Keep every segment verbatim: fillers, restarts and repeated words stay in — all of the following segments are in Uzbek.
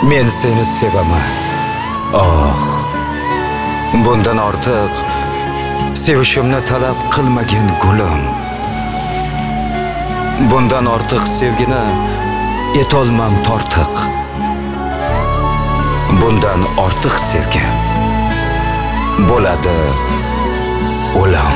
Men seni sevaman. Oh, bundan ortiq sevishimni talab qilmagin gulim. Bundan ortiq sevgini etolmam tortiq. Bundan ortiq sevgi bo'ladi o'lim.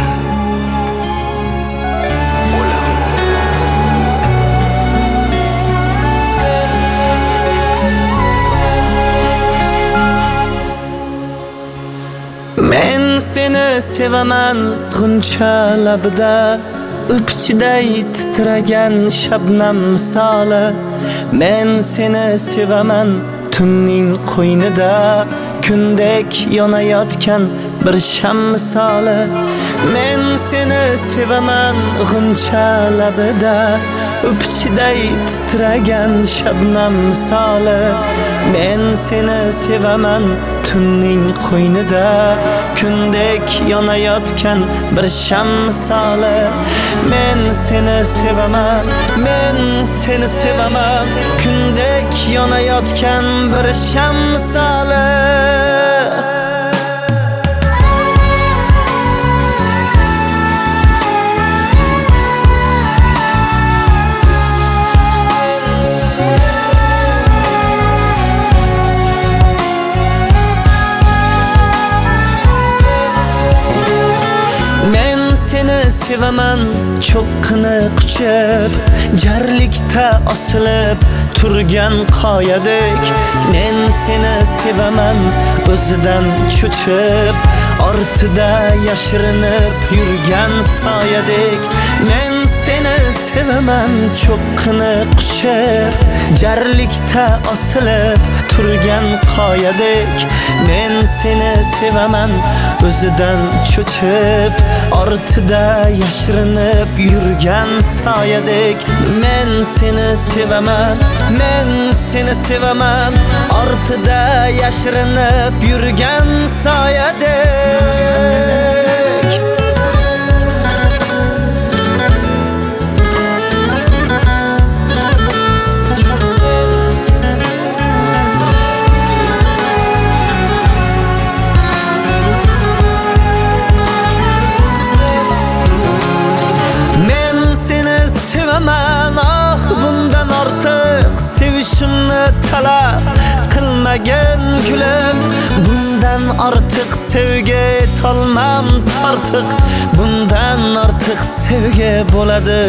Men seni sevaman g'uncha labida, o'pchiday titragan shabnam misoli. Men seni sevaman tunning qo'ynida, kundek yonayotgan bir sham misoli. Men seni sevaman g'uncha labida, o'pchiday titragan shabnam misoli. Men seni sevaman tunning qo'ynida, kundek yonayotgan bir sham misoli. Men seni sevaman, men seni sevaman, kundek yonayotgan bir sham misoli. Seni sevaman cho'qqini quchib, jarlikda osilib turgan qoyadek. Men seni sevaman o'zidan cho'chib, ortida yashirinib yurgan soyadek. Men seni sevaman cho'qqini quchib, jarlikda osilib turgan qoyadek. Men seni sevaman o'zidan cho'chib, ortida yashirinib yurgan soyadek. Men seni sevaman, men seni sevaman, ortida yashirinib yurgan soyadek. Sevaman, ah bundan ortiq sevishimni talab qilmagin gulim. Bundan ortiq sevgi etolmam tortiq. Bundan ortiq sevgi bo'ladi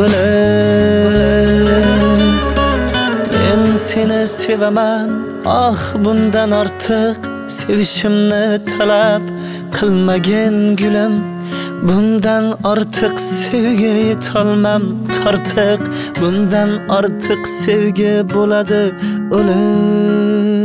o'lim. Men seni sevaman, ah bundan ortiq sevishimni talab qilmagin gulim. Bundan ortiq sevgi etolmam tortiq. Bundan ortiq sevgi bo'ladi o'lim.